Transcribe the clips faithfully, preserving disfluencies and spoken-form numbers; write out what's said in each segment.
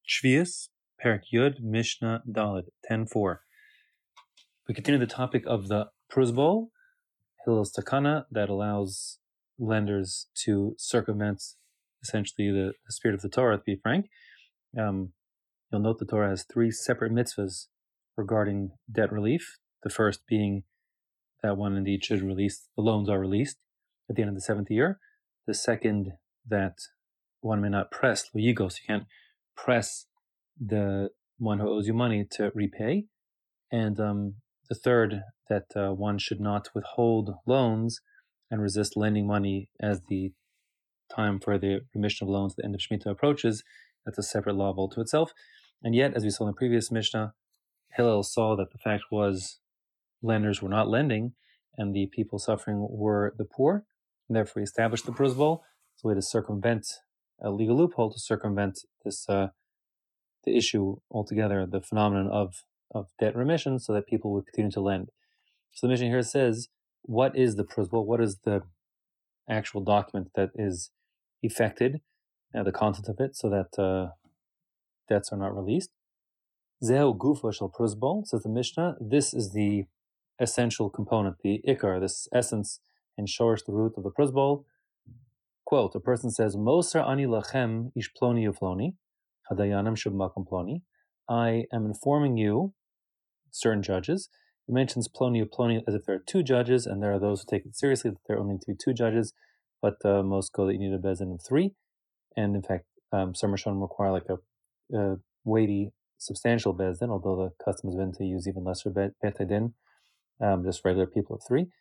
Shvius, Perek Yud, Mishnah Daled, ten four. We continue the topic of the Pruzbol, Hillel's Takana, that allows lenders to circumvent essentially the, the spirit of the Torah, to be frank. Um, you'll note the Torah has three separate mitzvahs regarding debt relief. The first being that one indeed should release, the loans are released at the end of the seventh year. The second, that one may not press Luyigos, you can't press the one who owes you money to repay. And um, the third, that uh, one should not withhold loans and resist lending money as the time for the remission of loans, the end of Shemitah approaches. That's a separate law all to itself. And yet, as we saw in the previous Mishnah, Hillel saw that the fact was lenders were not lending and the people suffering were the poor, and therefore he established the Pruzbol. It's a way to circumvent a legal loophole, to circumvent this uh, the issue altogether, the phenomenon of, of debt remission, so that people would continue to lend. So the Mishnah here says, what is the Pruzbol? What is the actual document that is effected, uh, the content of it, so that uh, debts are not released? Zehu gufa shel Pruzbol, says the Mishnah, this is the essential component, the ikar, this essence and shorish, the root of the Pruzbol. Quote, a person says, Moser ani lachem ish ploni ufloni, hadayanim shubmakom ploni. I am informing you, certain judges. He mentions ploni uploni as if there are two judges, and there are those who take it seriously that there only need to be two judges, but uh, most go that you need a bezin of three. And in fact, um, some Rishonim require like a, a weighty, substantial bezin, although the custom has been to use even lesser bet din, um, just regular people of three.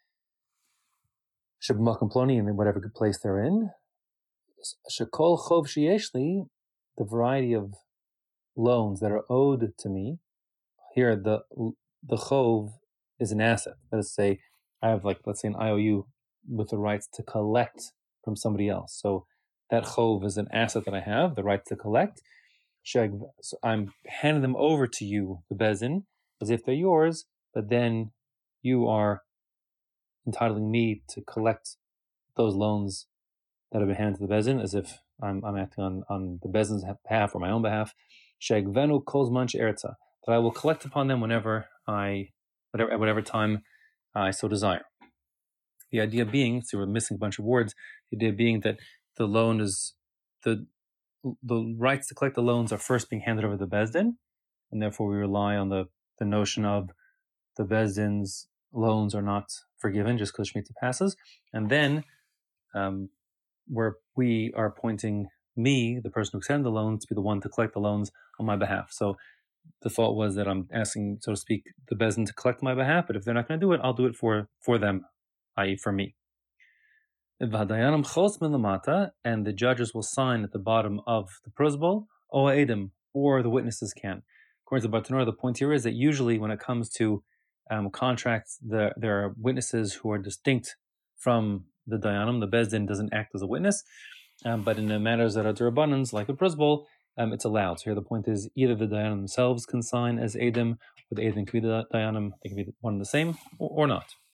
Shubmakom ploni, in whatever good place they're in. Shekol chov sheyeshli, the variety of loans that are owed to me. Here, the the chov is an asset. Let us say I have, like, let's say an I O U with the rights to collect from somebody else. So that chov is an asset that I have, the right to collect. So I'm handing them over to you, the bezin, as if they're yours, but then you are entitling me to collect those loans that have been handed to the bezin, as if I'm, I'm acting on, on the bezin's behalf or my own behalf. Shegvenu kozman she'erza, that I will collect upon them whenever I, whatever, at whatever time I so desire. The idea being, so we're missing a bunch of words, the idea being that the loan is, the the rights to collect the loans are first being handed over to the bezdin, and therefore we rely on the, the notion of the bezdin's loans are not forgiven just because Shemitah passes. And then, um, where we are appointing me, the person who extended the loans, to be the one to collect the loans on my behalf. So the thought was that I'm asking, so to speak, the bezdin to collect on my behalf, but if they're not going to do it, I'll do it for, for them, that is for me. And the judges will sign at the bottom of the Pruzbol, o edim, or the witnesses can. According to Bartanura, the point here is that usually when it comes to um, contracts, the, there are witnesses who are distinct from the Dayanim. The Bezdin doesn't act as a witness, um, but in the matters that are Durabbanans, like the Pruzbol, um, it's allowed. So here the point is, either the Dayanim themselves can sign as Edim, or the Edim can be the Dayanim, they can be one and the same, or, or not.